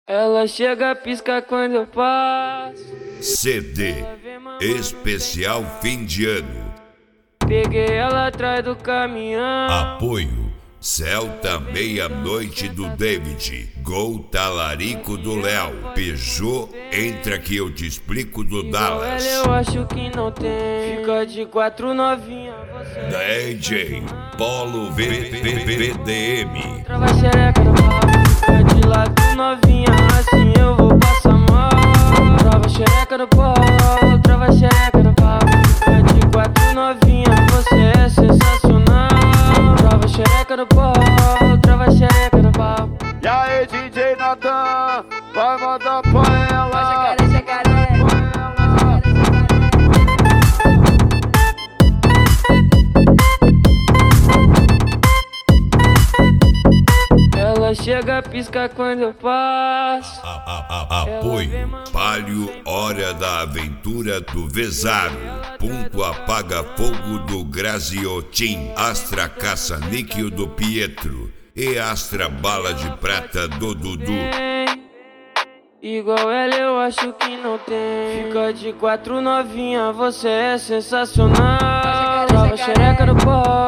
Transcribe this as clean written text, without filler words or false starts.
Ela chega, pisca quando eu passo. CD Especial Fim de Ano. Peguei ela atrás do caminhão. Apoio Celta Meia-Noite do David, Gol Talarico do Léo, Peugeot Entra Que Eu Te Explico do Dallas. Ela eu acho que não tem. Fica de 4 novinha. DJ Polo VDM. Trava xereca no pau. Fica de lado novinha. Assim eu vou passar mal. Trava xereca no pau. Trava xereca no pau. Fica de 4 novinha. Você é sensacional. Trava xereca no pau. Trava xereca no pau. E aí, DJ Natan, vai mandar pra ela. Ela chega, pisca quando eu passo. Apoio Palio Hora da Aventura do Vezaro, Ponto Apaga Fogo do Graziotin, Astra Caça-Níquel do Pietro e Astra Bala de Prata do Dudu. Igual ela eu acho que não tem. Fica de 4 novinha, você é sensacional. Trava xereca no pau.